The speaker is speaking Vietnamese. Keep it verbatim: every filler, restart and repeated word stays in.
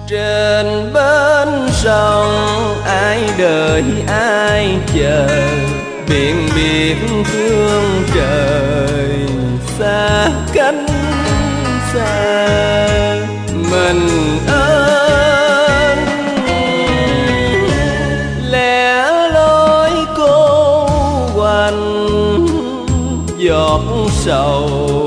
Trên bến sông ai đợi ai chờ, biển biệt phương trời xa cách xa. Mình ơn lẻ loi cô quạnh, giọt sầu